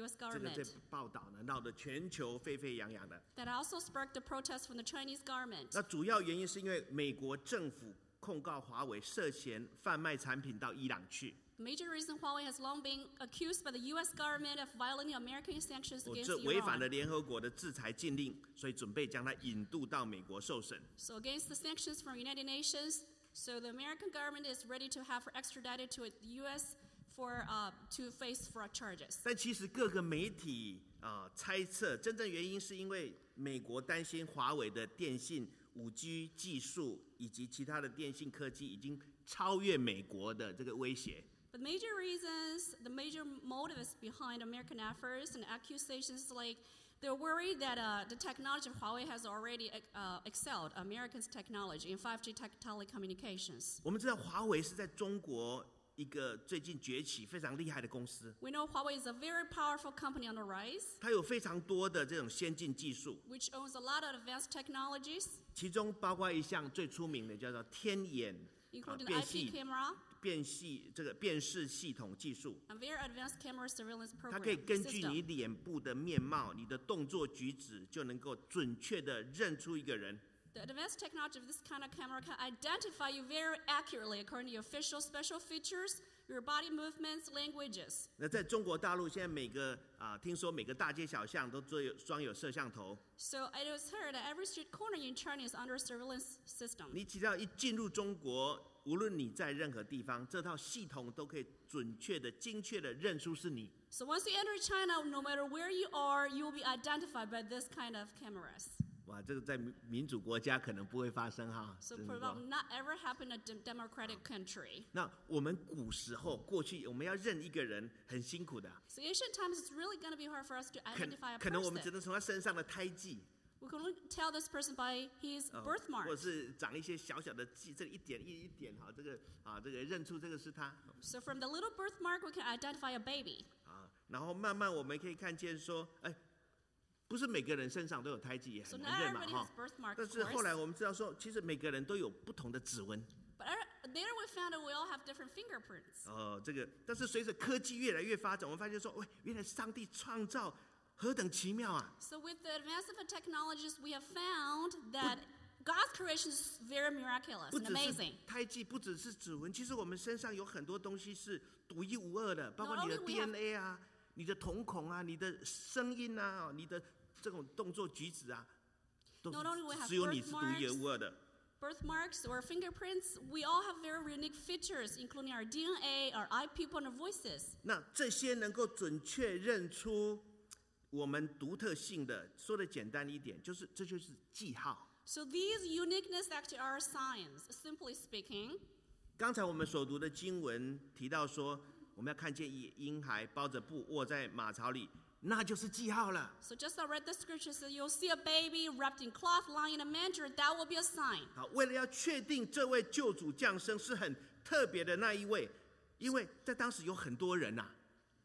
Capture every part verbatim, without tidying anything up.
U S 这个 government. 这报道呢闹得全球沸沸扬扬的。 That also sparked the protest from the Chinese government. 那主要原因是因为美国政府控告华为涉嫌贩卖产品到伊朗去。 The major reason Huawei has long been accused by the U S government of violating American sanctions 哦， against 这违反了 Iran. 联合国的制裁禁令，所以准备将它引渡到美国受审。 So against the sanctions from United Nations, so the American government is ready to have her extradited to the U S for uh, to face fraud charges. 但其实各个媒体啊、呃、猜测，真正原因是因为美国担心华为的电信五 G 技术以及其他的电信科技已经超越美国的这个威胁。 But the major reasons, the major motives behind American efforts and accusations, like they're worried that uh, the technology of Huawei has already uh, excelled Americans' technology in five G tech telecommunications. 我们知道华为是在中国一个最近崛起非常厉害的公司， We know Huawei is a very powerful company on the rise, 它有非常多的这种先进技术， which owns a lot of advanced technologies, 其中包括一项最出名的叫做天眼啊 including the 辨 I P 系 camera 辨系这个辨识系统技术。 and very advanced camera surveillance 它可以 program 根据你 system. 脸部的面貌、你的动作举止，就能够准确的认出一个人。 The advanced technology of this kind of camera can identify you very accurately according to your facial special features, your body movements, languages. 那在中国大陆，现在每个啊，听说每个大街小巷都装有装有摄像头。 So it was heard that every street corner in China is under a surveillance system. 你只要一进入中国，无论你在任何地方，这套系统都可以准确的、精确的认出是你。 So once you enter China, no matter where you are, you will be identified by this kind of cameras. 哇，这个在民民主国家可能不会发生哈。 So 真的 probably 说 not ever happen in a dem- democratic country. 那我们古时候过去，我们要认一个人很辛苦的， So ancient times, it's really going to be hard for us to 可 identify a 可能我们只 person. 能从他身上的胎记。 We can only tell this person by his 呃或者 birthmark. 是长一些小小的记，这一点一一点哈，这个啊，这个认出这个是他 So from the little birthmark, we can identify a baby. 啊，然后慢慢我们可以看见说，哎，不是每个人身上都有胎记，也 So 很 not 难认嘛 everybody 哈 has。birthmark, 但 of 是后 course. 来我们知道说，其实每个人都有不同的指纹。 But uh, later we found out we all have different fingerprints. 哦，这个，但是随着科技越来越发展，我们发现说，喂，原来上帝创造何等奇妙啊！ So with the advance of the technologies, we have found that God's creation is very miraculous 不 and 只是 amazing. 胎记，不只是指纹，其实我们身上有很多东西是独一无二的，包括 Not 你的 only we D N A 啊，你的瞳孔啊，你的声音啊，你的这种动作举止啊，都 Not only we 是 have 只有你是独一 birthmarks 无二的。 Birthmarks or fingerprints, we all have very unique features, including our D N A, our eye pupil, and our voices. 那这些能够准确认出我们独特性的，说的简单一点，就是这就是记号。 So these uniqueness actually are signs, simply speaking. 刚才我们所读的经文提到说，我们要看见一婴孩包着布卧在马槽里，那就是记号了。 So just I read the scripture, so you'll see a baby wrapped in cloth lying in a manger, that will be a sign. 好，为了要确定这位救主降生是很特别的那一位，因为在当时有很多人呐、啊。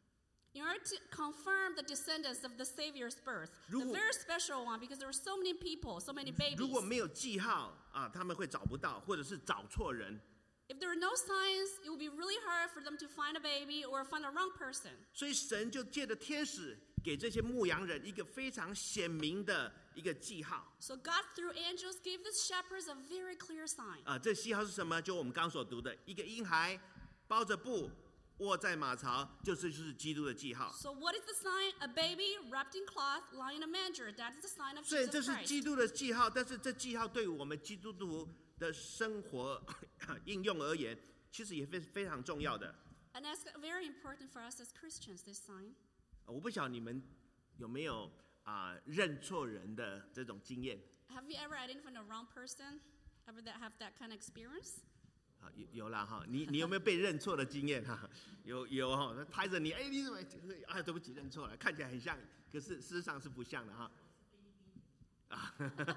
In order to confirm the descendants of the Savior's birth, 如果- the very special one, because there were so many people, so many 如 babies. 果没有记号啊，他们会找不到，或者是找错人。 If there are no signs, it will be really hard for them to find a baby or find the wrong person. 所以神就借着天使给这些牧羊人一个非常显明的一个记号 So God, through angels, gave the shepherds a very clear sign. 啊。这记号是什么？就我们刚所读的，一个婴孩包着布卧在马槽，就是就是基督的记号。 So what is the sign? A baby wrapped in cloth, lying in a manger. That is the sign of 虽然这 Jesus 是基 Christ. 督的记号，但是这记号对于我们基督徒的生活应用而言，其实也非非常重要的。 And that's very important for us as Christians, this sign. 我不晓得你们有没有啊、认错人的这种经验 Have you ever identified the wrong person? Ever that have that kind of experience? 啊？有有啦哈，你你有没有被认错的经验哈？有有哈，他拍着你，哎，你怎么啊？对不起，认错了，看起来很像，可是事实上是不像的哈。啊，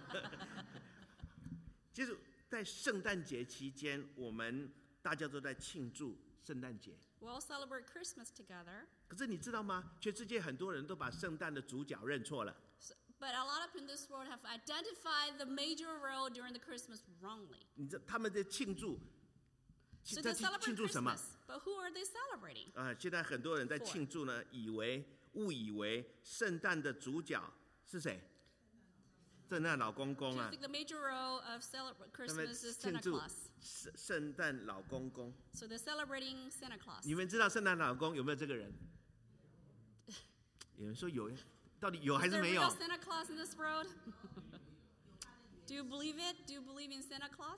其实，在圣诞节期间，我们大家都在庆祝圣诞节。 We all celebrate Christmas together. 可是你知道吗？全世界很多人都把圣诞的主角认错了。 So, but a lot of people in this world have identified the major role during the Christmas wrongly. 你知他们在庆祝， So 在 they 庆 celebrate 祝什么？ Christmas. But who are they celebrating? 啊、现在很多人在庆祝呢，以为误以为圣诞的主角是谁？圣诞老公公 Do you 啊 think the major role of celebrate 他们 Christmas is 庆 Santa 祝 Claus? 圣圣诞老公公。 So they're celebrating Santa Claus. 你们知道圣诞老公有没有这个人？有人说有，到底有还 Is 是 there 没 real 有？ Santa Claus in this world? Do you believe it? Do you believe in Santa Claus?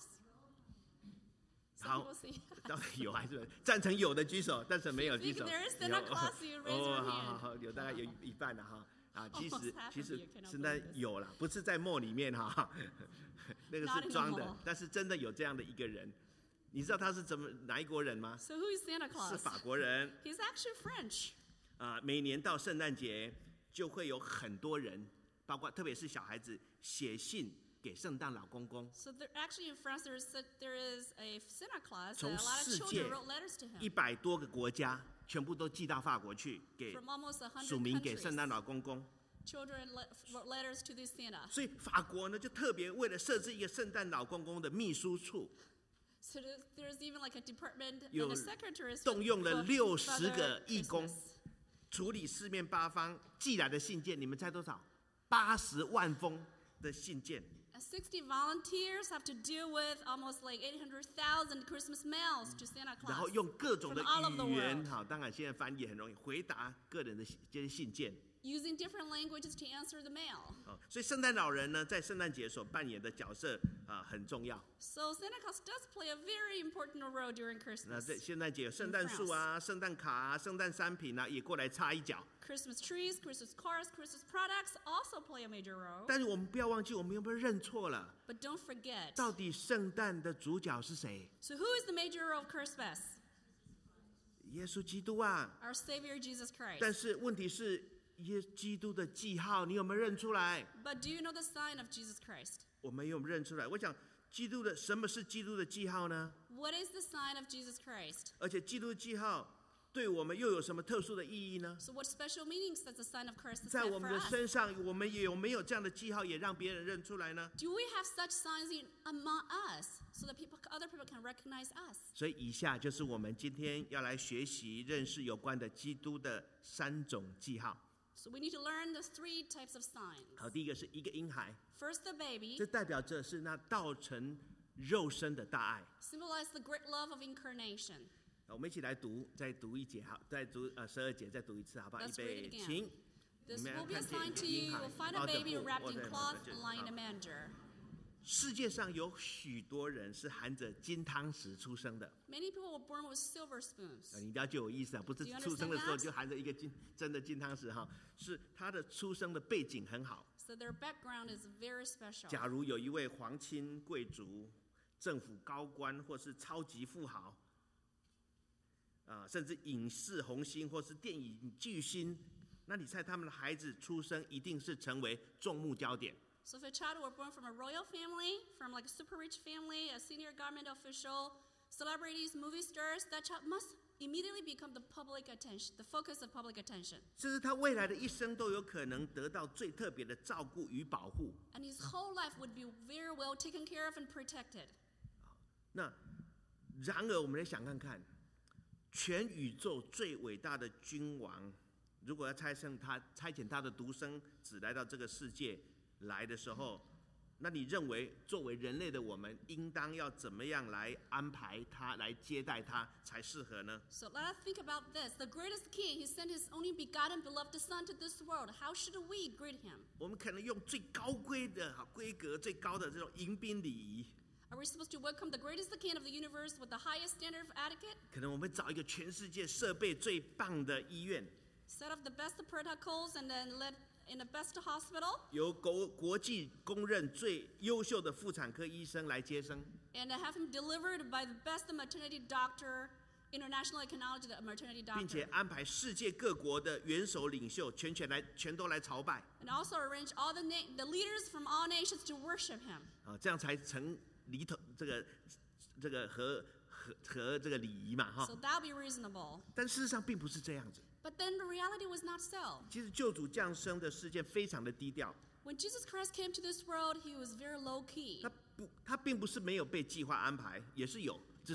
Some 好 people say. 到底有还是没有？赞成有的举手，赞成没有举 If 手。 there is Santa 有 Claus, you raise 哦， your 好好 hand. 好，有大概有一半了哈。啊，其 Almost 实 half 其 of 实 you cannot 圣诞 believe this. 有啦，不是在梦里面哈，那个 Not 是 in the 装的 mall.， 但是真的有这样的一个人。你知道他是怎么哪一国人吗？ So who is Santa 是 Claus? 法国人。 He's actually French. 啊、每年到圣诞节就会有很多人，包括特别是小孩子写信给圣诞老公公。 So there, actually in France there is a, there is a Santa Claus. 从 And a lot 世 of 界 children wrote letters to 一 him 百多个国家，全部都寄到法国去，给 from almost a 署 hundred 名给 countries. 圣诞老公公。 Children le- wrote letters to this Santa. 所以法国呢，就特别为了设置一个圣诞老公公的秘书处， So there's, there's even like a department 有 and a secretary 动用了 for 六十 Father 个义工 Christmas. 处理四面八方寄来的信件。你们猜多少？八十万封的信件。 And sixty volunteers have to deal with almost like eight hundred thousand Christmas mails to Santa 然后 Claus 用各种的 from all of the 语言， world, 好，当然现在翻译很容易，回答个人的这些信件。 using different languages to answer the mail. 哦，所以圣诞老人呢，在圣诞节所扮演的角色啊、很重要。 So Santa Claus does play a very important role during 那 Christmas. 在圣诞节有圣诞树啊、圣诞卡啊、圣诞商品啊，也过来插一脚。 Christmas trees, Christmas cars, Christmas products also play a major role. 但是我们不要忘记，我们有没有认错了？ But don't forget, 到底圣诞的主角是谁？ so who is the major role of Christmas? 耶稣基督啊！ Our Savior Jesus Christ. 但是问题是，耶基督的记号，你有没有认出来？ But do you know the sign of Jesus Christ? 我们有没有认出来？我想，基督的什么是基督的记号呢？ What is the sign of Jesus Christ? 而且基督的记号对我们又有什么特殊的意义呢？ So what special meanings does the sign of Christ 在 have 我 for 们的 us? 身上，我们也有没有这样的记号，也让别人认出来呢？ Do we have such signs in, among us so that people, other people can recognize us? 所以以下就是我们今天要来学习认识有关的基督的三种记号。 So we need to learn the three types of signs. 好，第一个是一个婴孩， First, the baby 这代表着是那道成肉身的大爱。 symbolizes the great love of incarnation. 我们一起来读，再读一节，好，再读呃十二节，再读一次，好不好？预 Let's 备 read it，again. 请。 This 你们 will be a 看见 sign 一 to 个 you. 婴 You 孩 will find 抱 a 着 baby 布 wrapped 握 in 在 cloth 这 and 好 lying in a manger. 世界上有许多人是含着金汤匙出生的， Many people were born with silver 呃 spoons. 你了解我意思啊？不是 Do you 出生的时候 understand that? 就含着一个金真的金汤匙哈，是他的出生的背景很好。 So their background is very special. 假如有一位皇亲贵族、政府高官或是超级富豪，啊、甚至影视红星或是电影巨星，那你猜他们的孩子出生一定是成为众目焦点。 So if a child were born from a royal family, from like a super rich family, a senior government official, celebrities, movie stars, that child must immediately become the public attention, the focus of public attention. 甚至他未来的一生都有可能得到最特别的照顾与保护。 And his whole life would be very well taken care of and protected. 那然而，我们来想看看，全宇宙最伟大的君王，如果要差遣他差遣他的独生子来到这个世界来的时候，那你认为作为人类的我们，应当要怎么样来安排他，来接待他才适合呢？ So let us think about this. The greatest king, he sent his only begotten beloved son to this world. How should we greet him? 我们可能用最高规的好规格、最高的这种迎宾礼仪， Are we supposed to welcome the greatest king of the universe with the highest standard of etiquette? 可能我们找一个全世界设备最棒的医院， Set up the best protocols and then let in the best hospital 由国国际公认最优秀的妇产科医生来接生。 and have him delivered by the best maternity doctor, international acknowledged maternity 并且 doctor. 安排世界各国的元首领袖全权来全都来朝拜 And also arrange all the, na- the leaders from all nations to worship him. 啊，这样才成礼头这个这个和和和这个礼仪嘛哈 So。that'll be reasonable. 但事实上并不是这样子。 But then the reality was not so. 其实救主降生的事件非常的低调， When Jesus Christ came to this world, he was very low key. 他不他并不是没有被计划安排，也是有，只是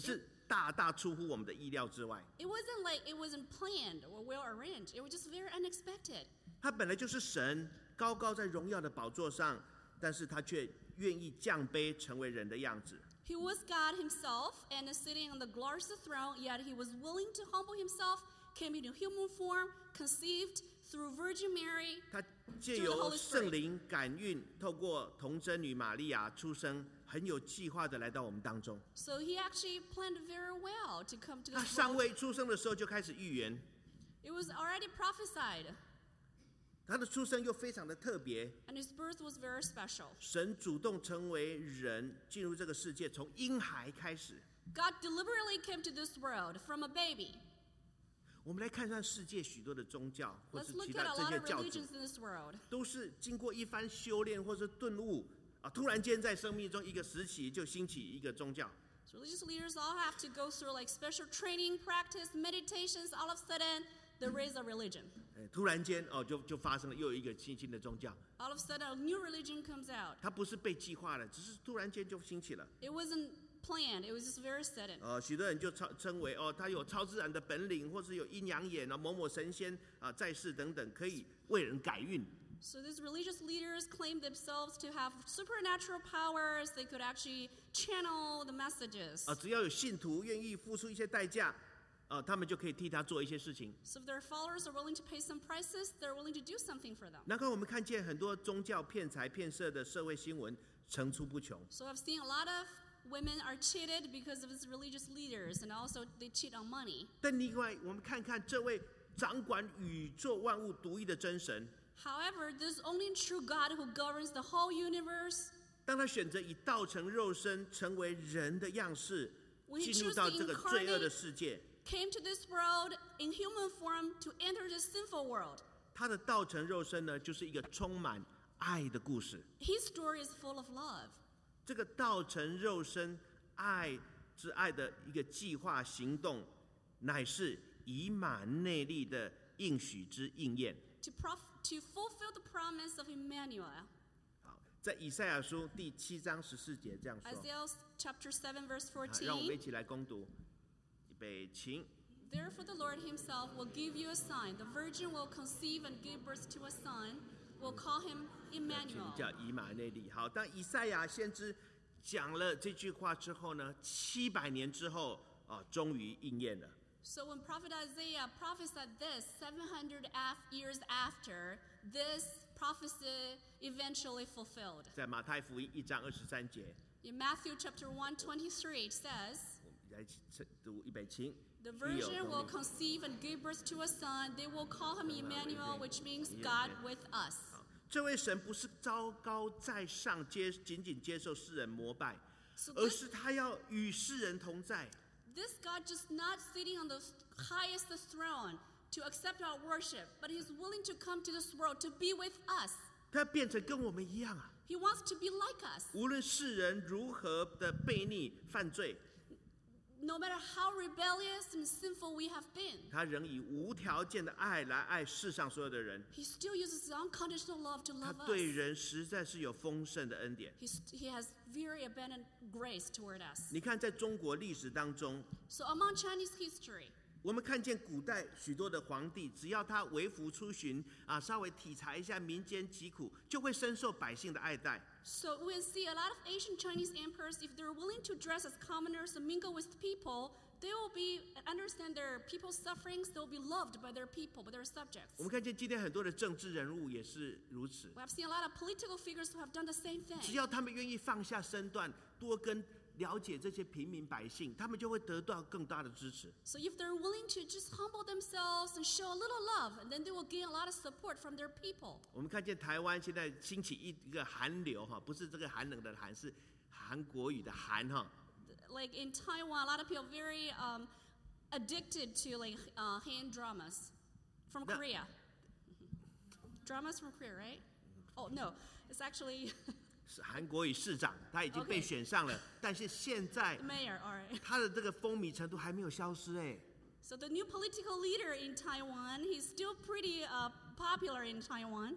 大大出乎我们的意料之外。 It wasn't like it wasn't planned or well arranged. It was just very unexpected. 他本来就是神，高高在荣耀的宝座上，但是他却愿意降卑，成为人的样子。 He was God himself and is sitting on the glorious throne, yet he was willing to humble himself, came into human form, conceived through Virgin Mary. 他借由圣灵感孕，透过童贞女玛利亚出生，很有计划的来到我们当中。 So he actually planned very well to come to 他 this 尚 world. 未出生的时候就开始预言， It was already prophesied, 他的出生又非常的特别。 and his birth was very special. 神主动成为人，进入这个世界，从婴孩开始。 God deliberately came to this world from a baby. 我们来看看世界许多的宗教，或 Let's 是 look 其 at 他 a 这 lot 些 of 教主， religions in this world. 都是经过一番修炼或是顿悟啊，突然间在生命中一个时期就兴起一个宗教。 So religious leaders all have to go through like special training, practice, meditations. All of a sudden, there is a religion. 哎，突然间哦，就就发生了又有一个新兴的宗教。 All of a sudden, a new religion comes out. 它不是被计划的，只是突然间就兴起了。 It wasn't planned. It was just very sudden. 呃，许多人就称称为哦，他有超自然的本领，或是有阴阳眼啊，某某神仙啊在世等等，可以为人改运。 So these religious leaders claim themselves to have supernatural powers. They could actually channel the messages. 啊，只要有信徒愿意付出一些代价，啊，他们就可以替他做一些事情。 So if their followers are willing to pay some prices, they're willing to do something for them. 难怪我们看见很多宗教骗财骗色的社会新闻层出不穷。 So I've seen a lot of women are cheated because of these religious leaders, and also they cheat on money. 但另外，我们看看这位掌管宇宙万物独一的真神， However, there's only true God who governs the whole universe. 当他选择以道成肉身，成为人的样式， When he 进入 chose 到 to 这个罪恶的 incarnate, 世界， came to this world in human form to enter this sinful world. 他的道成肉身呢，就是一个充满爱的故事。 His story is full of love. 这个道成肉身、爱之爱的一个计划行动，乃是以马内利的应许之应验。 To, prof- to fulfill the promise of Emmanuel. 好，在以赛亚书第七章十四节这样说。 Isaiah chapter seven, verse 好，让我们一 fourteen. 起来攻读。预备，请。 Therefore, the Lord himself will give you a sign. The virgin will conceive and give birth to a son. We'll call him 请 Emmanuel. 叫以马内利。好，当以赛亚先知讲了这句话之后呢，七百年之后啊，终于应验了。 So when Prophet Isaiah prophesied this, seven hundred af- years after, this prophecy eventually fulfilled. 在马太福音一章二十三节， In Matthew chapter one twenty-three, it says, 我们来读预备，请。 The 必有 virgin 动 will 力 conceive and give birth to a son. They will call him Emmanuel, which means God with us. 这位神不是高高在上接仅仅接受世人膜拜， So 而 this, 是他要与世人同在。 this God just not sitting on the highest throne to accept our worship, but he's willing to come to this world to be with us. 他变成跟我们一样啊！ He wants to be like us. 无论世人如何的悖逆犯罪， No matter how rebellious and sinful we have been, 他仍以无条件的爱来爱世上所有的人。 he still uses his unconditional love to 他 love 对 us. 人实在是有丰盛的恩典。 He's, he has very abundant grace toward us. 你看，在中国历史当中， So among Chinese history, 我们看见古代许多的皇帝，只要他微服出巡啊，稍微体察一下民间疾苦，就会深受百姓的爱戴。 so we see a lot of ancient Chinese emperors, if they're willing to dress as commoners and mingle with people, they will be understand their people's sufferings. They will be loved by their people, by their subjects. 我们看见今天很多的政治人物也是如此， We have seen a lot of political figures who have done the same 只 thing. 要他们愿意放下身段，多跟了解这些平民百姓，他们就会得到更大的支持。 So if they're willing to just humble themselves and show a little love, and then they will gain a lot of support from their people. 我们看见台湾现在兴起一一个韩流哈，不是这个寒冷的寒，是韩国语的韩哈。 Like in Taiwan, a lot of people are very um, addicted to like uh, hand dramas from Now- Korea. Dramas from Korea, right? Oh no, it's actually 是韩国语市长，他已经被 Okay. 选上了，但是现在 the mayor. All right. 他的这个风靡程度还没有消失哎。 So the new political leader in Taiwan, he's still pretty uh, popular in Taiwan.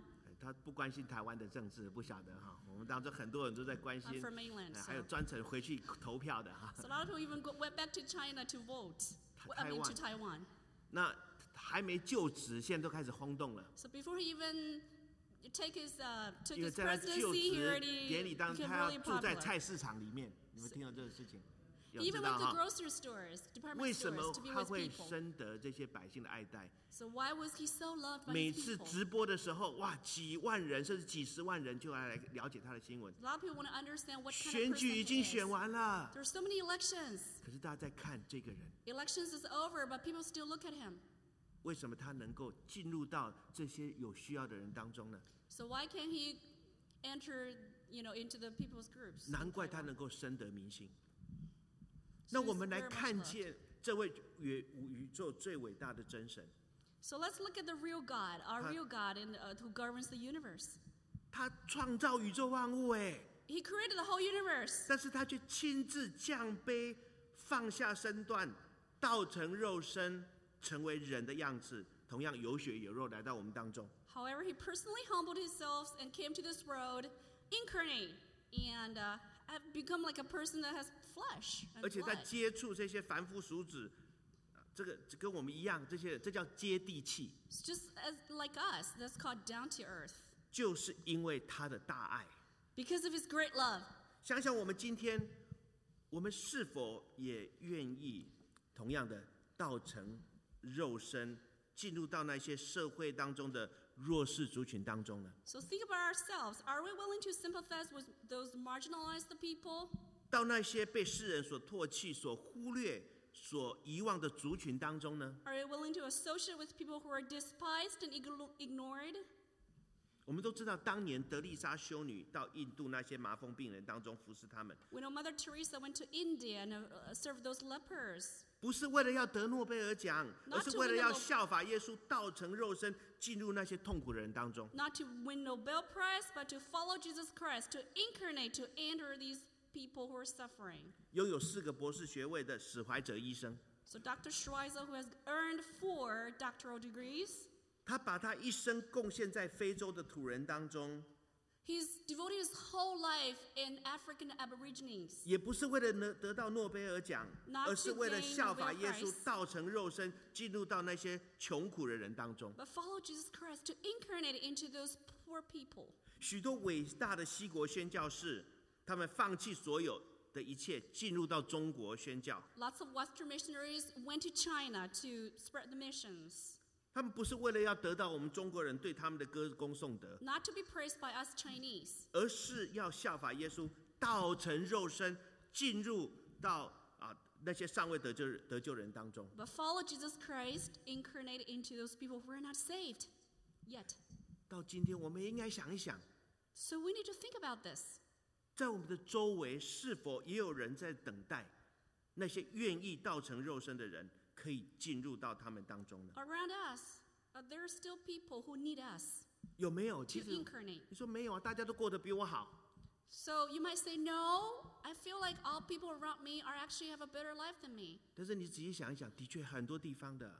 他不关心台湾的政治，不晓得哈。我们当中很多人都在关 I'm 心， from mainland, 呃 so. 还有专程回去投票的哈。 So a lot of people even go, went back to China to vote. I mean, to Taiwan. 那还没就职，现在都开始轰动了。 So before he even take his uh, took 因为 his 在他就 presidency, he 职 already 典礼当中， became 他要 really 住在 popular. 菜市场里面。你们听到这个事情？有 He 知 even 道 went to 哈？ grocery stores, 为 department 什么 stores to be 他 with 会 people. 深得这些百姓的爱戴？ So why was he so loved by 每 his 次 people? 直播的时候，哇，几万人甚至几十万人就来来了解他的新闻。 A lot of people want to understand what kind 选 of 举 person 已 he 经 is. 选完了， There are so many elections. 可是大家在看这个人， Elections is over, but people still look at him. 为什么他能够进入到这些有需要的人当中呢？ So why can't he enter, you know, into the people's groups? 难怪他能够深得民心。那我们来看见这位宇宇宙最伟大的真神， So let's look at the real God, our 他- real God in, uh, who governs the universe. 他创造宇宙万物，哎， He created the whole universe, 但是他却亲自降卑，放下身段，道成肉身，成为人的样子，同样有血有肉来到我们当中。 However, he personally humbled himself and came to this world, incarnate, and uh, have become like a person that has flesh 而 and 且在 blood. 接触这些凡夫俗子，呃这个跟我们一样，这些人这叫接地气， It's just as like us, that's called down to earth. 就是因为他的大爱。 Because of his great love. 想想我们今天，我们是否也愿意同样的道成肉身，进入到那些社会当中的弱势族群当中呢？ So think about ourselves. Are we willing to sympathize with those marginalized people? 到那些被世人所唾弃、所忽略、所遗忘的族群当中呢？ Are we willing to associate with people who are despised and igno- ignored? 我们都知道，当年德丽莎修女到印度那些麻风病人当中服侍他们， We know Mother Teresa went to India and uh, served those lepers. 不是为了要得诺贝尔奖， Not 而是 to 为了 win 要 the Nobel- 效法耶稣，道成肉身，进入那些痛苦的人当中。 Not to win Nobel Prize, but to follow Jesus Christ, to incarnate, to enter these people who are suffering. 拥有四个博士学位的史怀哲医生， So Doctor Schweizer, who has earned four doctoral degrees, 他把他一生贡献在非洲的土人当中， he's devoted his whole life in African Aborigines. 也不是为了得得到诺贝尔奖， Not 而是 to 为了 gain 效法 Nobel 耶稣 Prize. 道成肉身，进入到那些穷苦的人当中。 But follow Jesus Christ to incarnate into those poor people. 许多伟大的西国宣教士，他们放弃所有的一切，进入到中国宣教。 Lots of Western missionaries went to China to spread the missions, 他们不是为了要得到我们中国人对他们的歌功颂德， not to be praised by us Chinese, 而是要效法耶稣，道成肉身，进入到啊那些尚未得救得救人当中。 but follow Jesus Christ, incarnate into those people who are not saved yet. 到今天，我们也应该想一想， So we need to think about this. 在我们的周围是否也有人在等待那些愿意道成肉身的人，可以进入到他们当中呢？ Around us, uh, there are still people who need us 有没有？ to 其实 incarnate. 你说没有啊，大家都过得比我好。 So you might say, no, I feel like all people around me are actually have a better life than me. 但是你仔细想一想，的确很多地方的，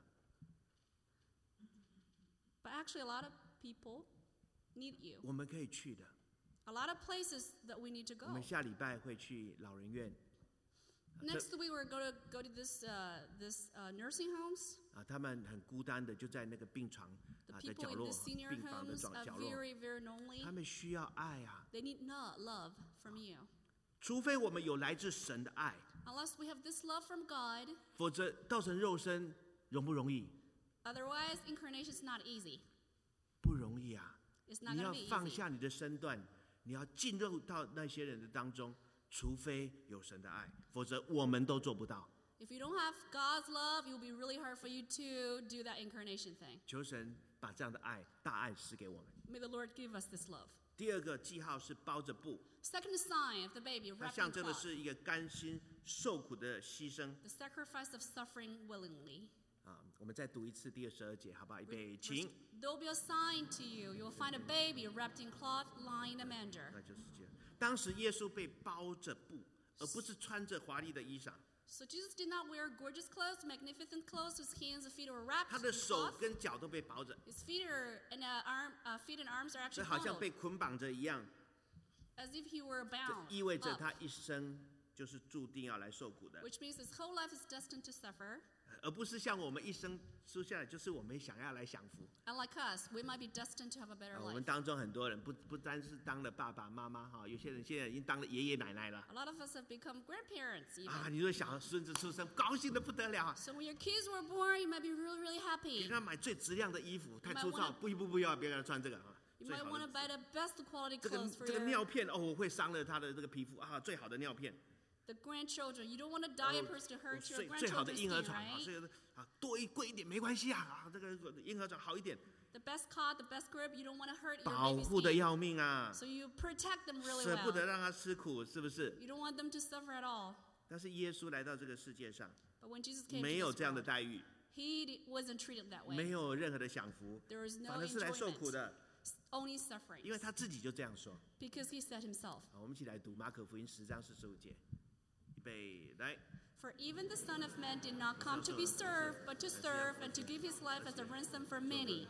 But actually, a lot of people need you. 我们可以去的。 A lot of places that we need to 我 go. 们下礼拜会去老人院 Next week, we're going to go to this, uh, this uh, nursing homes. 啊，他们很孤单的就在那个病床 The 啊的 people 角 in 落 the，senior 病房的 homes 角 are 角落， very, very lonely. 他们需要爱啊。 They need no love from you. 除非我们有来自神的爱， Unless we have this love from God, 否则道成肉身容不容易？ otherwise, incarnation is not easy. 不容易啊！ It's not 你 going 要 to be 放 easy. 下你的身段，你要进入到那些人的当中，除非有神的爱，否则我们都做不到。 If you don't have God's love, it will be really hard for you to do that incarnation thing. 求神把这样的爱、大爱赐给我们。 May the Lord give us this love. 第二个记号是包着布， Second sign of the baby 它 wrapped 象 in 征的 cloth, 是一个甘心受苦的牺牲 the sacrifice of suffering willingly. 啊！我们再读一次第二十二节，好不好？预备，请。 There will be a sign to you. You will find a baby wrapped in cloth lying in a manger. 那就是这样。当时耶稣被包着布，而不是穿着华丽的衣裳。 So Jesus did not wear gorgeous clothes, magnificent clothes. His hands and feet were wrapped 他的 in 手 cloth. 跟脚都被包着， His feet are and uh, arm, uh, feet and arms are 这 actually 好像 bound, 被捆绑着一样。 as if he were 这 bound 意味着 up, 他一生就是注定要来受苦的， which means his whole life is destined to suffer. 而不是像我们一生输下来，就是我们想要来享福。 Unlike us, we might be destined to have a better 啊我 life. 们当中很多人不不单是当了爸爸妈妈哈，有些人现在已经当了爷爷奶奶了 A lot of us have become grandparents even. 啊！你说小孙子出生，高兴的不得了， So when your kids were born, you might be really, really 给 happy. 他买最质量的衣服，太 might 粗糙， wanna- 不不不要，别给他穿这个啊！ You 最 might 好 want to 的 buy the best quality 这个 clothes for 这个 your 尿片哦，会伤了他的这个皮肤啊，最好的尿片。 the grandchildren. You don't want a diapers to 哦 hurt your 最最好的 grandchildren's 婴儿 skin, 床啊， right? 所以啊多一贵一点没关系啊啊，这个婴儿床好一点， The best cot, the best grip. You don't want to hurt your 保 baby's 护的 skin. 要命啊， So you protect them really 舍不得 well. 让他吃苦，是不是？ You don't want them to suffer at all. 但是耶稣来到这个世界上， But when Jesus came 没 to 有 this 这样的 world, 待遇， he d- wasn't treated that 没 way. 有任何的享福， There was no 反而是来受苦 enjoyment, 的， only suffering. 因为他自己就这样说。 Because he said himself, 好，我们一起来读马可福音十章四十五节，预备来。 For even the Son of Man did not come to be served, but to serve and to give his life as a ransom for many.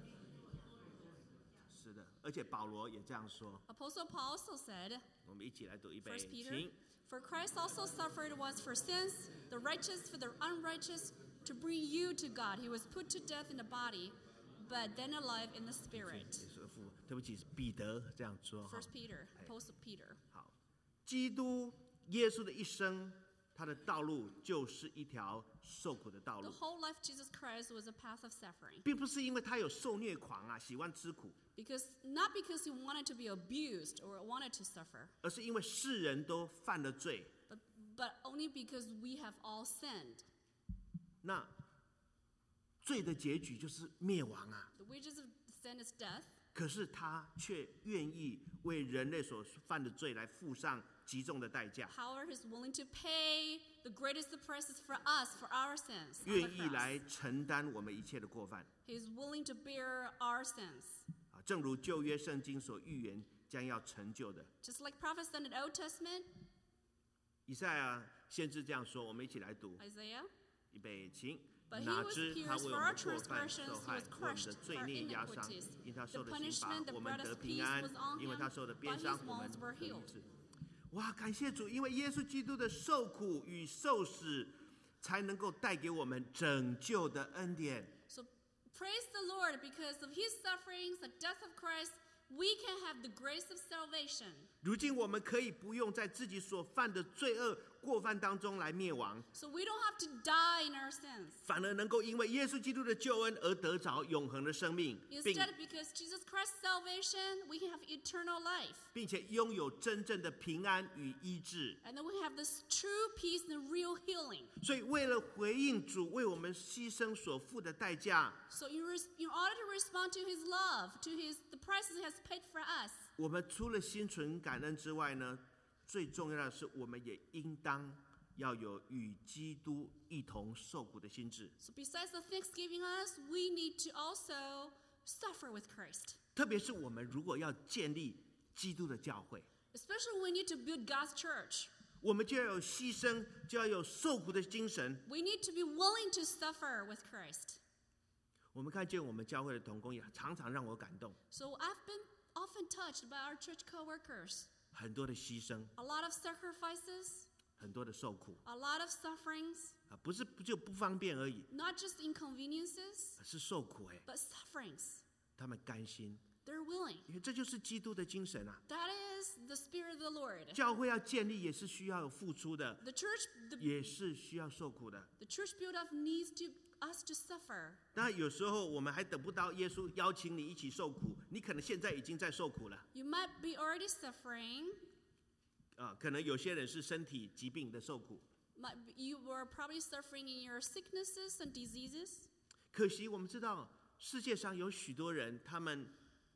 是的，而且保罗也这样说。 Apostle Paul also said, 我们一起来读，预备， First Peter, 请。 For Christ also suffered once for sins, the righteous for the unrighteous, to bring you to God. He was put to death in the body, but then alive in the spirit. 耶稣父，对不起，是彼得这样说哈。 First Peter, Apostle Peter. 好，基督耶稣的一生，他的道路就是一条受苦的道 The 路， whole life of Jesus Christ was a path of suffering. 并不是因为他有受虐狂啊，喜欢吃苦， Because not because he wanted to be abused or wanted to suffer, 而是因为世人都犯了罪。 but, but only because we have all sinned. 那罪的结局就是灭亡啊！ The wages of sin is death, 可是他却愿意为人类所犯的罪来付上极重的代价， however, he's willing to pay the greatest of prices for us, for our sins. on the 愿意 cross. 来承担我们一切的过犯 He's willing to bear our sins. 啊！正如旧约圣经所预言将要成就的， Just like prophets in the Old Testament, 以赛亚先知这样说，我们一起来读， Isaiah. 预备，请。 But he 哪 was 知他 pierced 为 for 我 our 们过犯 transgressions, 受 he 害， was 为我们 crushed 的 for 罪 our 孽压伤， iniquities. 因他 The 受的刑罚 punishment，that 我们 brought us 得平 peace 安 was on； 因为 him， 他受的 by 鞭 his 伤，我们 wounds were 得医 healed. 治。哇，感谢主，因为耶稣基督的受苦与受死，才能够带给我们拯救的恩典。 So praise the Lord, because of his sufferings, the death of Christ, we can have the grace of salvation. 如今我们可以不用在自己所犯的罪恶过犯当中来灭亡， So we don't have to die in our sins. 反而能够因为耶稣基督的救恩而得着永恒的生命，并 Instead, because Jesus Christ's salvation, we can have eternal life. 并且拥有真正的平安与医治。 And then we have this true peace and real healing. 所以，为了回应主为我们牺牲所付的代价， So in, res- in order to respond to his love, to his the price he has paid for us, 我们除了心存感恩之外呢，最重要的是，我们也应当要有与基督一同受苦的心志。 so besides the thanksgiving us, we need to also suffer with Christ. 特别是我们如果要建立基督的教会， Especially when we need to build God's church. 我们就要有牺牲，就要有受苦的精神。 We need to be willing to suffer with Christ. 我们看见我们教会的同工也常常让我感动， So I've been often touched by our church co-workers. 很多的牺牲， A lot of sacrifices, 很多的受苦 a lot of sufferings, 啊，不是不就不方便而已， not just inconveniences, 是受苦哎， but sufferings. 他们甘心， They're willing. 因为这就是基督的精神啊。 That is the spirit of the Lord. 教会要建立也是需要有付出的， The church, the, 也是需要受苦的。 the church build up needs to us to suffer. 当然，有时候我们还等不到耶稣邀请你一起受苦，你可能现在已经在受苦了 You might be already suffering. 啊。可能有些人是身体疾病的受苦， Might be- You were probably suffering in your sicknesses and diseases. 可惜我们知道世界上有许多人，他们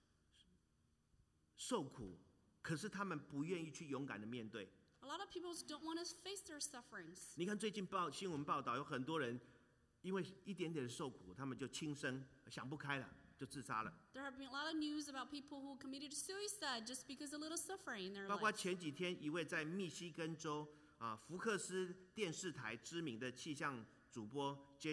受苦，可是他们不愿意去勇敢的面对。 A lot of people don't want to face their sufferings. 你看最近报新闻报道，有很多人因为一点点的受苦，他们就轻生，想不开了，就自杀了。 There have been a lot of news about people who committed suicide just because of a little suffering in their 包括 life. 前几天一位在密西根州啊福克斯电视台知名的气象主播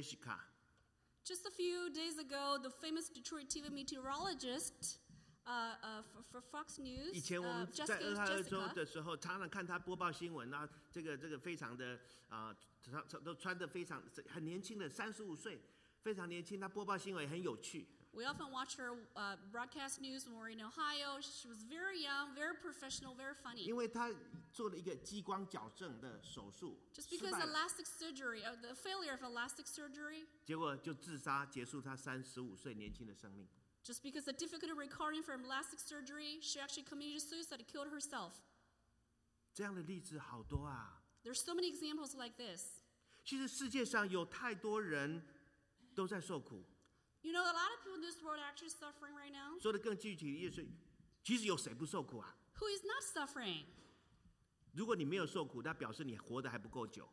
Jessica。Just a few days ago, the famous Detroit T V meteorologist uh, uh, for, for Fox News, 以前我们 uh, 在 Jessica, 俄亥俄州 Jessica, 的时候，常常看他播报新闻啊，这个这个非常的啊、呃，都穿得非常很年轻的，三十五岁，非常年轻。他播报新闻也很有趣。 We often watch her uh, broadcast news when we're in Ohio. She was very young, very professional, very funny. 因为他做了一个激光矫正的手术， Just 失 because 败了， elastic surgery, uh, the failure of elastic surgery, 结果就自杀，结束他三十五岁年轻的生命。 just because the difficulty recovering from elastic surgery, she actually committed suicide, killed herself. 这样的例子好多啊！ There's so many examples like this. 其实世界上有太多人都在受苦。 You know, a lot of people in this world are actually suffering right now. 说的更具体一点，其实有谁不受苦啊？ Who is not suffering? 如果你没有受苦，那表示你活得还不够久。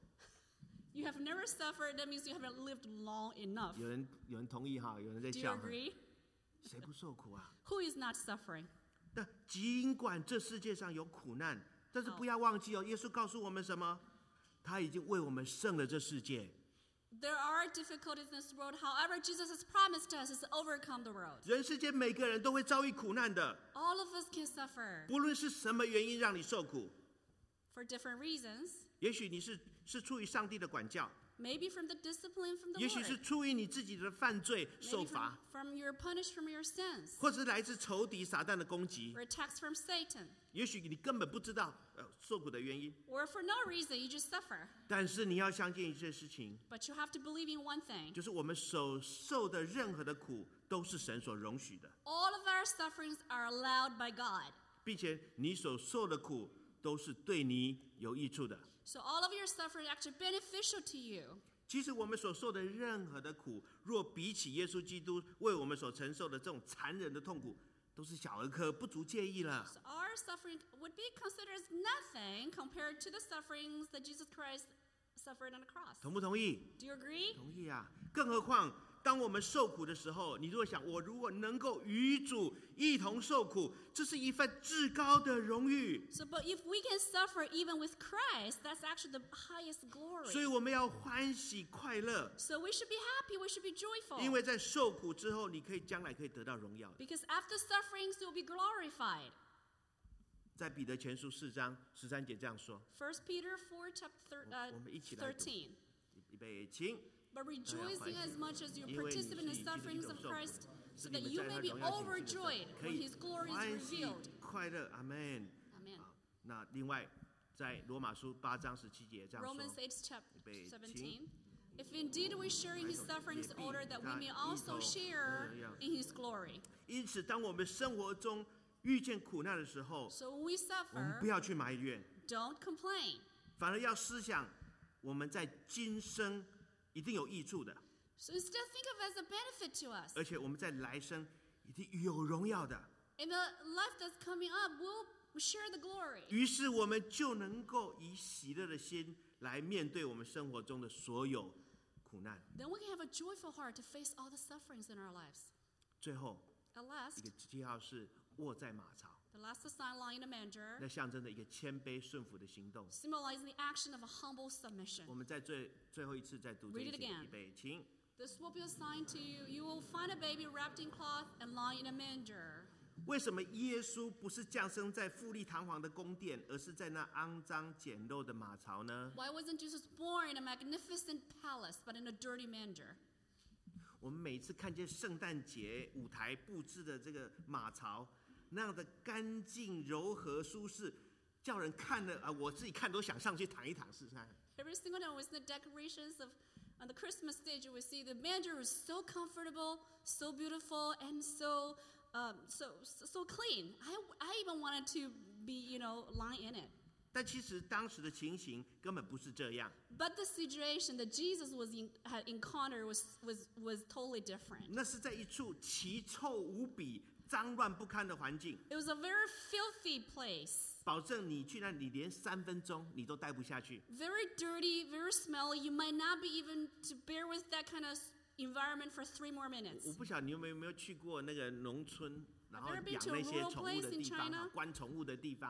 You have never suffered, that means you haven't lived long enough. 有人有人同意哈，有人在 Do you 笑。 agree? 谁不受苦啊？ Who is not suffering? 但尽管这世界上有苦难，但是不要忘记哦，耶稣告诉我们什么？他已经为我们胜了这世界。 There are difficulties in this world. However, Jesus has promised us to overcome the world. 人世间每个人都会遭遇苦难的， All of us can suffer 不论是什么原因让你受苦。 for different reasons. 也许你是是出于上帝的管教， Maybe from the discipline from the 也许是 Lord. 出于你自己的犯罪 Maybe 受 from, 罚， from your punished from your sins. 或是来自仇敌撒旦的攻击。 Or attacks from Satan. 也许你根本不知道呃受苦的原因， Or for no reason, you just suffer. 但是你要相信一件事情， But you have to believe in one thing. 就是我们所受的任何的苦都是神所容许的， All of our sufferings are allowed by God. 并且你所受的苦都是对你有益处的。 So all of your suffering is actually beneficial to you. 其实我们所受的任何的苦，若比起耶稣基督为我们所承受的这种残忍的痛苦，都是小儿科，不足介意了。 So our suffering would be considered as nothing compared to the sufferings that Jesus Christ suffered on the cross. 同不同意？ Do you agree? 同意啊！更何况，当我们受苦的时候，你如果想，我如果能够与主一同受苦，这是一份至高的荣誉。 So, but if we can suffer even with Christ, that's actually the highest 所以 glory. 我们要欢喜快乐， So we should be happy, we should be joyful. 因为在受苦之后，你可以将来可以得到荣耀的。 Because after sufferings, you'll be glorified. 在彼得前书四章十三节这样说。 First Peter four, chapter uh, 我们一起来读。 thirteen. 预备，请。 But rejoicing as much as you 因为你 participate 是 in the 以基督 sufferings 一 of 种受苦， Christ, 使 so 你 that 们 you 在他 may be 荣耀显现的时候 overjoyed 可 when 以 His glory is 欢喜 revealed. 快乐。阿门。 Amen. 好，那另外，在罗马书八章十七节这样 Romans 说。 eight, chapter 备， seventeen. If indeed we share in His sufferings in order that we may also share in His glory. 因此，当我们生活中遇见苦难的时候， So when we 我们不 suffer, 要去埋怨， don't complain. 反而要思想我们在今生一定有益处的， So instead think of it as a benefit to us. 而且我们在来生一定有荣耀的。 In the life that's coming up, we'll share the glory. 于是我们就能够以喜乐的心来面对我们生活中的所有苦难。 Then we can have a joyful heart to face all the sufferings in our lives. 最后 At 一 last, 个记号是卧在马槽， the last sign lying in a manger, 那象征着一个谦卑顺服的行动。 symbolizing the action of a humble submission. 我们在最最后一次再读这一 Read it 节， again. 预备，请。 This will be a sign to you. You will find a baby wrapped in cloth and lying in a manger. 为什么耶稣不是降生在富丽堂皇的宫殿，而是在那肮脏简陋的马槽呢？ Why wasn't Jesus born in a magnificent palace, but in a dirty manger? 我们每次看见圣诞节舞台布置的这个马槽，那样的干净、柔和、舒适，叫人看了啊，我自己看都想上去躺一躺试试看。 Every single time we see the decorations of on the Christmas stage, we see the manger is so comfortable, so beautiful, and so um, so so so clean. I I even wanted to be, you know, lying in it. 但其实当时的情形根本不是这样， But the situation that Jesus was in, had encountered was was was totally different. 那是在一处奇臭无比、脏乱不堪的环境， It was a very filthy place, 保证你去那里连三分钟你都待不下去。 very dirty, very smelly. You might not be even to bear with that kind of environment for three more 我 minutes. 不晓得你有没有没有去过那个农村，然后 Have you ever been 养 to a 那些 rural 宠物的 place in 地方， China? 关宠物的地方，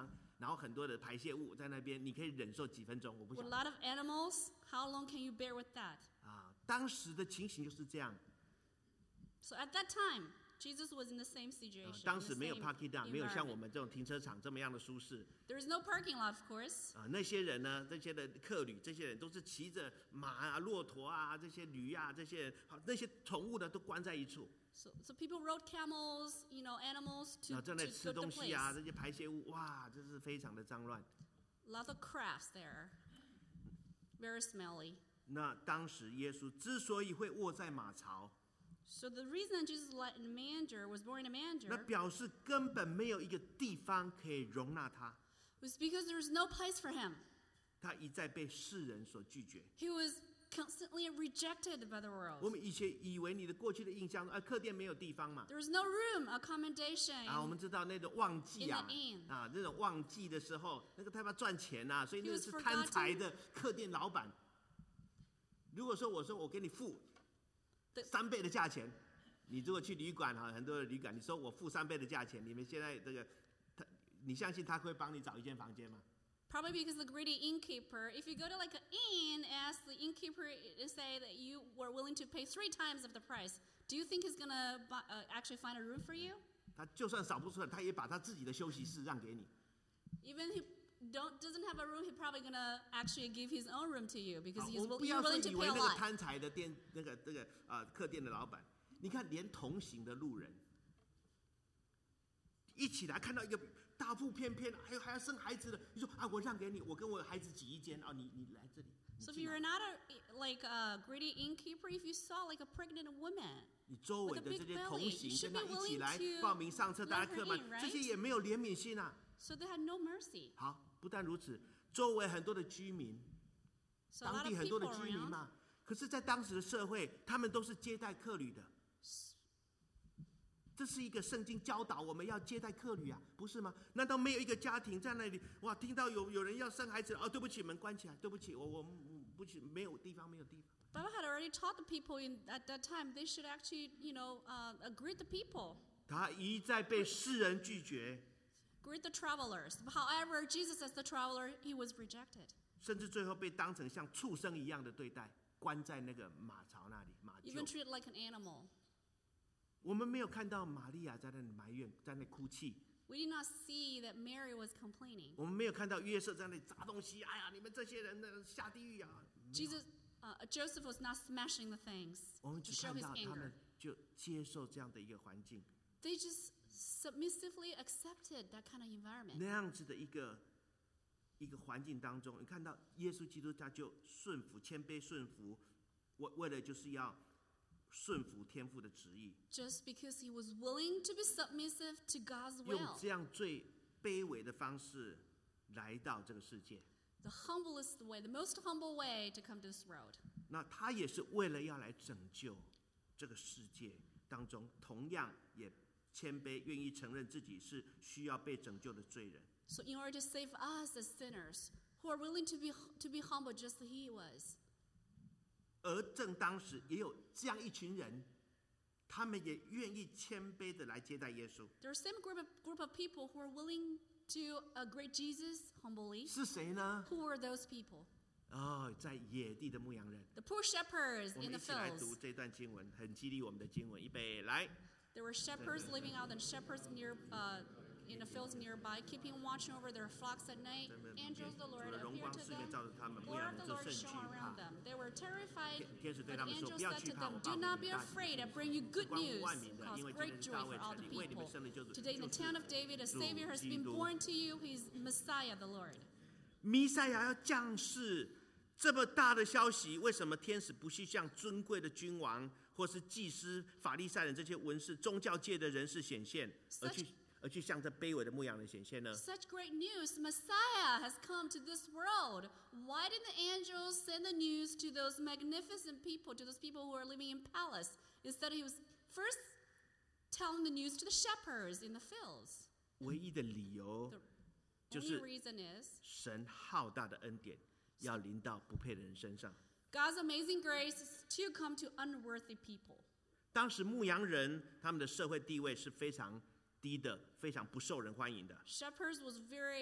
然后很多的排泄物在那边，你可以忍受几分钟？我不晓 With 得 a lot of animals, how long can you bear with that? 啊。当时的情形就是这样。 So at that time, Jesus was in the same 啊 situation. 当 in 时 the 没有 same parking lot， 没有像我 environment. 们这种停车场这么样的舒适 There is no parking lot, of course. 啊。那些人呢，这些的客旅，这些人都是骑着马啊、骆驼啊、这些驴啊，这些人好那些宠物呢都关在一处， So, so people rode camels, you know, animals 然 to, 后正在 to 吃 go to the 东西啊， place. 这些排泄物，哇，这是非常的脏乱。 Lots of crafts there. Very smelly. 那当时耶稣之所以会卧在马槽， So the reason Jesus was in a manger, was born in a 那 manger, 表示根本没有一个地方可以容纳他， was because there was no place for him. 他一再被世人所拒绝。 He was constantly rejected by the 我 world. 们以前以为你的过去的印象，啊，客店没有地方嘛， There was no room, accommodation. 啊，我们知道那种旺季啊 In the inn 啊，那种旺季的时候，那个他要赚钱呐、啊，所以那 He 个 was 是贪 forgotten. 财的客店老板。如果说我说我给你付 The- 三倍的价钱，你如果去旅馆哈，很多的旅馆，你说我付三倍的价钱，你们现在这个他，你相信他会帮你找一间房间吗？ Probably because the greedy innkeeper, if you go to like an inn, ask the innkeeper to say that you were willing to pay three times of the price, do you think he's going to uh, actually find a room for you? 他就算找不出来，他也把他自己的休息室让给你。 Even if he don't, doesn't have a room, he's probably going to actually give his own room to you 好 because 我 he's 们 will, 不 you're 要说 willing to 以 pay 为 a 那个 lot. 贪财的店，那个这个啊、呃、客店的老板，你看连同行的路人一起来看到一个大腹便便，还有还要生孩子的，你说啊，我让给你，我跟我的孩子挤一间啊，你你来这里。你 So if 进来 you're not a like a greedy innkeeper, if you saw like a pregnant woman, 你周围 with a 的 big 这些 belly, 同 you 行 should 跟他 be 一起 willing 来 to 报名上车， let 大家 her 客满 in,，right? 这些也没有怜悯心啊。 so they had no mercy. 好，不但如此，周围很多的居民， So a 当 lot 地 of 很多的 people 居民 around. 嘛，可是，在当时的社会，他们都是接待客旅的。这是一个圣经教导我们要接待客旅啊，不是吗？难道没有一个家庭在那里？哇，听到有有人要生孩子，哦，对不起，门关起来，对不起，我我不起，没有地方，没有地方。 Bible had already taught the people in, at that time they should actually, you know, uh, greet the people, 他一再被世人拒绝， greet the travelers. However, Jesus as the traveler, he was rejected. 甚至最后被当成像畜生一样的对待，关在那个马槽那里，马厩。 Even treated like an animal. 我们没有看到玛利亚在那里埋怨，在那里哭泣。 We did not see that Mary was complaining. 我们没有看到约瑟在那里砸东西，哎呀，你们这些人呢下地狱啊！没有 Jesus, uh, Joseph was not smashing the things 我们 to 只 show 看 his 到他 anger. 们就接受这样的一个环境， They just submissively accepted that kind of environment. 那样子的一个一个环境当中，你看到耶稣基督他就顺服、谦卑顺服，为为了就是要顺服天父的旨意， Just because he was willing to be submissive to God's 用 will. 这样最卑微的方式来到这个世界。 The humblest way, the most humble way to come to this road. 那他也是为了要来拯救这个世界当中，同样也谦卑，愿意承认自己是需要被拯救的罪人。 So in order to save us as sinners who are willing to be to be humble just as he was. 而正当时也有这样一群人，他们也愿意谦卑的来接待耶稣。 There are same group of, group of people who are willing to uh, greet Jesus humbly. 是谁呢？ Who are those people? 哦，在野地的牧羊人。 The poor shepherds 我 in 们 the 一起来 fields. 读这段经文，很激励我们的经文。预备，来。 There were shepherds living out and shepherds near uh, in the fields nearby, keeping watch over their flocks at night. Angels of the 主 Lord 的荣 appeared 光 to 四面 them. 照着他们，牧 Glory 羊 of 人 the 就 Lord 甚惧 shone 怕 around。them. They were terrified. 天使对 But 他 the 们说：“ angel 不要 said 惧 to 怕，我 them, 报 Do 给你 not 们 be 大 afraid. I 喜 bring you good 光 news. 万民的， Cause 因为今天 great 是 joy 大 for 卫 all 城 the 里，为你们 people. 生的就是 Today in the 就 town 是 of David, a 主 Savior has 基 been 督。 born to you. He's Messiah, the Lord. 弥赛亚要降世，这么大的消息，为什么天使不去向尊贵的君王，或是祭司、法利赛人这些文士、宗教界的人士显现，而去而去向这卑微的牧羊人显现呢？ Such great news. Messiah has come to this world. Why didn't the angels send the news to those magnificent people, to those people who are living in palace? Instead, he was first telling the news to the shepherds in the fields. 唯一的理由 The 就 only 是 reason is 神浩大的恩典要临到不配的人身上。 God's amazing grace is to come to unworthy people. 当时牧羊人他们的社会地位是非常低的，非常不受人欢迎的。 Shepherds was very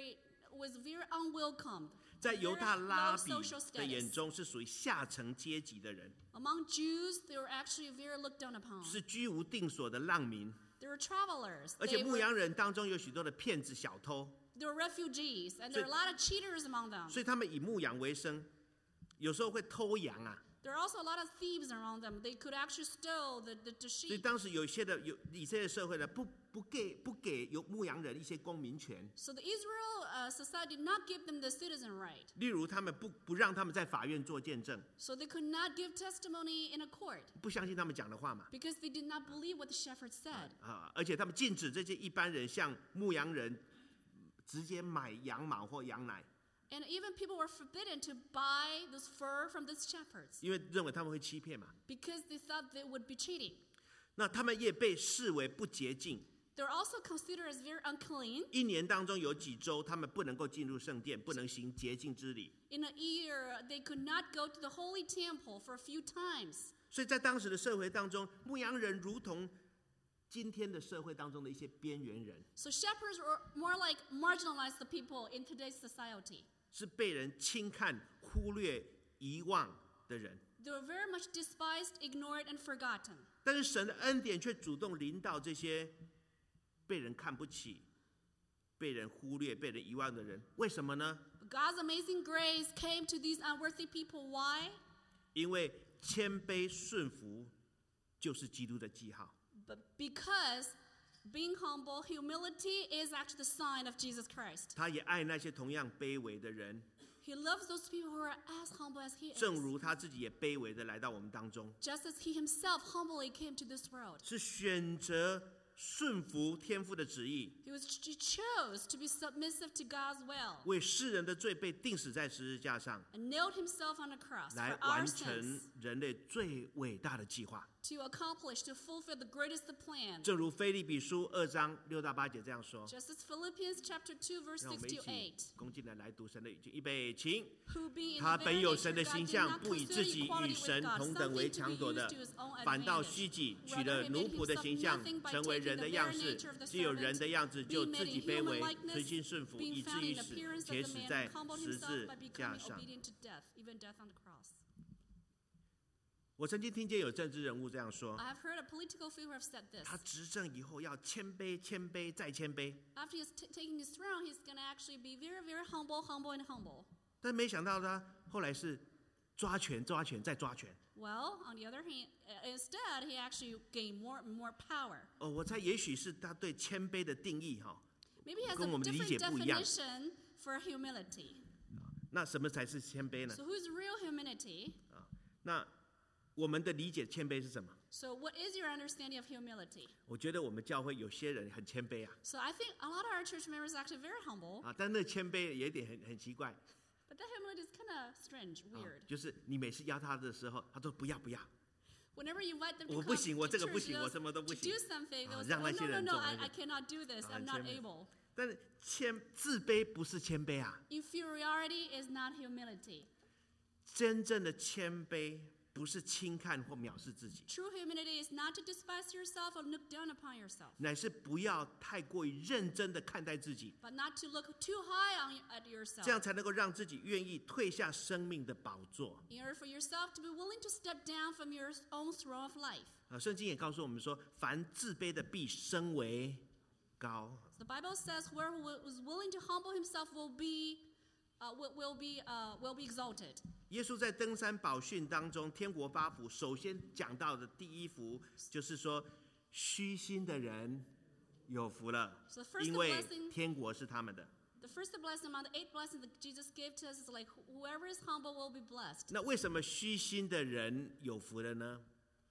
was very unwelcomed. 在犹大 very 拉 low 比 social 的眼 status. 中是属于下层阶级的人， Among Jews, they were actually very looked down upon. 是居无定所的浪民， They were travelers. 而且 They 牧 were, 羊人当中有许多的骗子小偷， they were refugees, and there are a lot of cheaters among them. 所以他们以牧羊为生，有时候会偷羊啊。 There are also a lot of thieves around them. They could actually steal the, the, the 所以 sheep. 当时有一些的有以色列社会呢，不不给不给有牧羊人一些公民权， So the Israel uh, society did not give them the citizen right. 例如他们不不让他们在法院做见证， So they could not give testimony in a court 不相信他们讲的话嘛。 because they did not believe what the shepherds said. 啊，而且他们禁止这些一般人向牧羊人直接买羊毛或羊奶， And even people were forbidden to buy this fur from these shepherds 因为认为他们会欺骗嘛。 because they thought they would be cheating. 那他们也被视为不洁净， They're also considered as very unclean. 一年当中有几周他们不能够进入圣殿，不能行洁净之礼。 In a year, they could not go to the holy temple for a few times. 所以在当时的社会当中，牧羊人如同今天的社会当中的一些边缘人， So shepherds were more like marginalized people in today's society. 是被人轻看、忽略、遗忘的人。 They were very much despised, ignored, and forgotten. 但是神的恩典却主动临到这些被人看不起、被人忽略、被人遗忘的人。为什么呢？ God's amazing grace came to these unworthy people. Why? 因为谦卑顺服就是基督的记号。 But because being humble, humility is actually the sign of Jesus Christ. 他也爱那些同样卑微的人， He loves those people who are as humble as he 正 is. 如他自己也卑微的来到我们当中， Just as he himself humbly came to this world. 是选择顺服天父的旨意， He was he chose to be submissive to God's will 为世人的罪被钉死在十字架上， and nailed himself on the cross 来 for our 完 sins 成人类最伟大的计划。 to accomplish, to fulfill the greatest plan. 正如腓立比书二章六到八节这样说。 Just as Philippians chapter two verse 让我 six 们一 to 起 eight. 恭敬的来读神的语句，预备，请。 Who being in 他 the 本 very 有 nature 神的 God 形 did 象， not 不以 consider 自己 equality 与 with 神 God 同等为 something to 强 be 夺的 used to his own， 反倒 advantage. 虚己，取 Rather, 了 he 奴 made 仆的 himself 形象 nothing，by 成为 taking 人 the 的 very 样式 nature of the， 既有人的样子， servant， 就 being 自 made 己 in 卑 human 微， likeness， 随心顺服， being 以至 found 于 in 死， appearance of 且 the 死 man, 在 humbled 十 himself 字 by 架 becoming 上。 obedient to death, even death on the cross. 我曾经听见有政治人物这样说： I have heard a political figure have said this. 他执政以后要谦卑、谦卑再谦卑， After he's t- taking his throne, he's going to actually be very, very humble, humble, and humble. 但没想到他后来是抓权、抓权再抓权。 Well, on the other hand, uh, instead, he actually gained more and more power. 哦，我猜也许是他对谦卑的定义哈。 Maybe he has 跟我 a 们的理 different 解不一样。 definition for humility. 那什么才是谦卑呢？ So, who's real humility? 那我们的理解谦卑是什么？ So, what is your understanding of humility? 我觉得我们教会有些人很谦卑啊， So, I think a lot of our church members are actually very humble, 啊，但那谦卑有一点很很奇怪， but that humility is kind of strange, 啊 weird. 就是你每次邀他的时候，他说不要不要， Whenever you invite them to 我 come 不行，我 to 这个不 church, 行， they 我 will- 什么都 to 不行 do。something, they 啊 will say, 让 "Oh 那些 no, no, 人 no, 做 I, 那个 I cannot do this. 啊 I'm 很 not 谦卑 able." 但是谦自卑不是谦卑啊， Inferiority is not humility. 真正的谦卑不是轻看或藐视自己， True humility is not to despise yourself or look down upon yourself, 乃是不要太过于认真的看待自己， but not to look too high on, at yourself. 这样才能够让自己愿意退下生命的宝座。 In order for yourself to be willing to step down from your own throne of life. 啊，圣经也告诉我们说，凡自卑的必升为高。 The Bible says, "Whoever was willing to humble himself will be, uh, will, will be, uh, will be exalted." 耶稣在登山宝训当中，天国八福首先讲到的第一福，就是说虚心的人有福了 So the，first 因为 blessing- 天国是他们的。 The first blessing among the eight blessings that Jesus gave to us is like, whoever is humble will be blessed. 那为什么虚心的人有福了呢？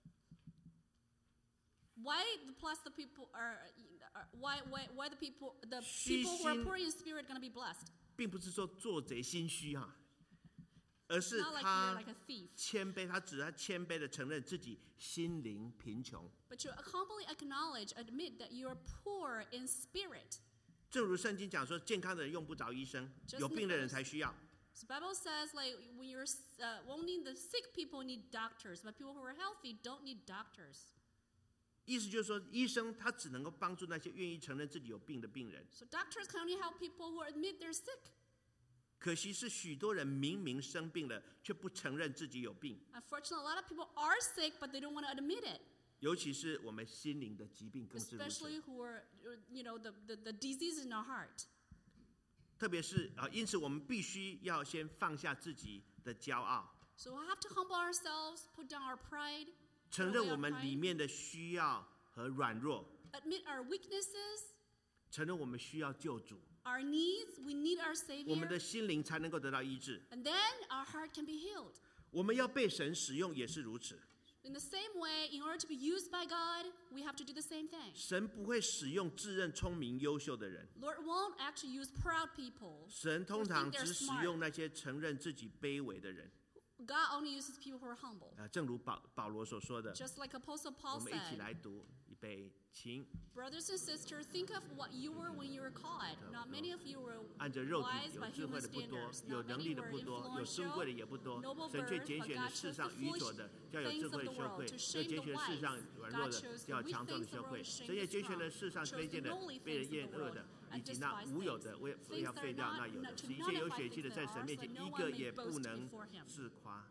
Why the plus the people are, are why, why, why the people, the people who are 虚心- poor in spirit going to be blessed? 并不是说做贼心虚哈、而是 Not like you're 他 like a thief, 谦卑，他只是他谦卑的承认自己心灵贫穷。 but you humbly acknowledge, admit that you are poor in spirit. 正如圣经讲说，健康的人用不着医生， Just 有病的人 Nicholas- 才需要。 So the Bible says, like, when you're uh, only the sick people need doctors, but people who are healthy don't need doctors. 意思就是说，医生他只能够帮助那些愿意承认自己有病的病人。 So doctors can only help people who admit they're sick. 可惜是许多人明明生病了，却不承认自己有病， Unfortunately, a lot of people are sick, but they don't want to admit it, 尤其是我们心灵的疾病更是如此。 especially who are, you know, the, the, the disease in our heart. 特别是啊，因此我们必须要先放下自己的骄傲， So we have to humble ourselves, put down our pride, 承 put 认 away 我 our 们里 pride, 面的需要和软弱， admit our weaknesses, 承认我们需要救主， our needs. We need our 我们 Savior, 的心灵才能够得到医治。 and then our heart can be healed. 我们要被神使用也是如此， In the same way, in order to be used by God, we have to do the same thing. 神不会使用自认聪明优秀的人， Lord won't actually use proud people. 神通常 Who think they're 只使 smart. 用那些承认自己卑微的人。 God only uses people who are humble. 啊，正如保保罗所说的， Just like Apostle 我 Paul 们一起 said, 来读，预备，请 brothers and sisters, think of what you were when you were called. Not many of you were 按着肉体 wise 有 by 智慧 human 的不多， standards. 有 Not 能力 many 的 were 不多，有尊贵的 influential, 也不多。 noble 神却 birth, 拣 but 选 God 了世 chose 上 the 愚拙 foolish 的，叫有 things 智 of 慧 the 羞 world 愧； to 又 shame 拣 the 选世 wise. 上软弱 God 的， chose 叫 the weak 强壮的 things 羞 of the 愧。 world to 神也 shame 拣 the 选了 strong. 世上 Chose 卑贱 the 的、 lowly 被人 things 厌 of the 恶 world 的，以 and 及那 despised 无有 things. 的，为 Things 要 that 废 are 掉 not- 那有的， not- to 使一切有 nullify 血气的 things 在 that 神 are, 面 so 前 no 一 one 个 may 也不 boast 能 before him. 自夸。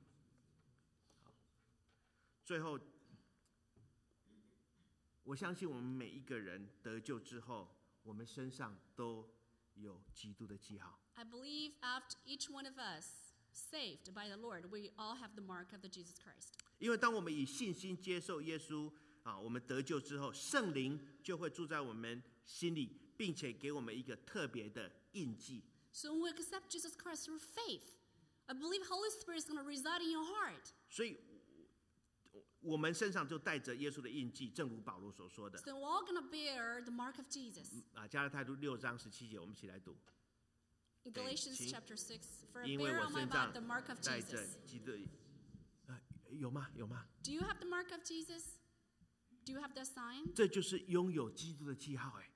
最后，我相信我们每一个人得救之后，我们身上都有基督的记号。 I believe after each one of us saved by the Lord, we all have the mark of the Jesus Christ. 因为当我们以信心接受耶稣啊，我们得救之后，圣灵就会住在我们心里，并且给我们一个特别的印记。 So when we accept Jesus Christ through faith, I believe Holy Spirit is going to reside in your heart. 所以，我们身上就带着耶稣的印记，正如保罗所说的 So we're all going to bear the mark of Jesus. 啊，加拉太书六章十七节，我们一起来读。 In 对， Galatians 请。 chapter six, for 因为 bear 我 on my 身 back 上 the mark of 带着 Jesus. 基督，呃，有吗？有吗？ Do you have the mark of Jesus? Do you have that sign? 这就是拥有基督的记号，哎。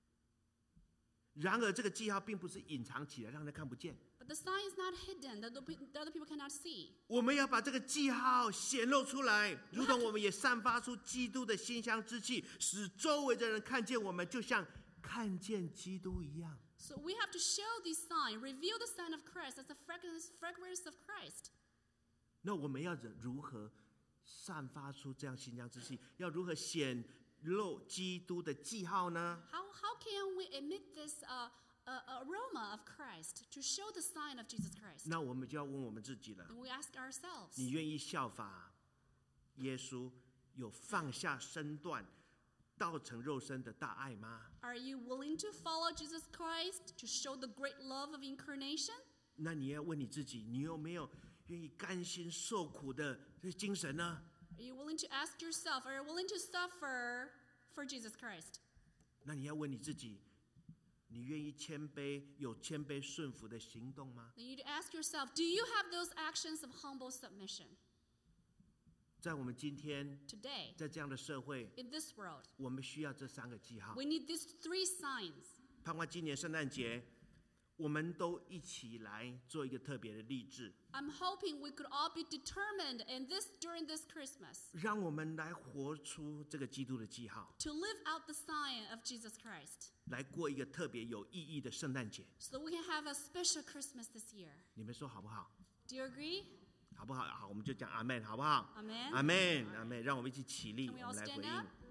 然而，这个记号并不是隐藏起来，让人看不见。 But the sign is not hidden that the pe- that other people cannot see. 我们要把这个记号显露出来，如同我们也散发出基督的馨香之气，使周围的人看见我们，就像看见基督一样。 So we have to show this sign, reveal the sign of Christ as the fragrance, fragrance of Christ. 那我们要如何散发出这样馨香之气？要如何显露基督的记号呢？ How, how can we emit this uh, uh, aroma of Christ to show the sign of Jesus Christ? 那我们就要问我们自己了： Then we ask ourselves, 你愿意效法耶稣，有放下身段，道成肉身的大爱吗？ are you willing to follow Jesus Christ to show the great love of incarnation? 那你要问你自己，你有没有愿意甘心受苦的这精神呢？ Are you willing to ask yourself, are you willing to suffer for Jesus Christ? 那你要问你自己，你愿意谦卑、有谦卑顺服的行动吗？ Then you need to ask yourself, do you have those actions of humble submission? 在我们今天， Today, 在这样的社会， in this world, 我们需要这三个记号。 we need these three signs. 盼望今年圣诞节，我们都一起来做一个特别的励志， I'm hoping we could all be determined in this during this Christmas 让我们来活出这个基督的记号， to live out the sign of Jesus Christ 来过一个特别有意义的圣诞节。 so that we can have a special Christmas this year. 你们说好不好？ Do you agree? 好不好？好，我们就讲阿门，好不好？ Amen. 阿门，阿门。让我们一起起立， Can we 我 all 们来 stand 回应。 up?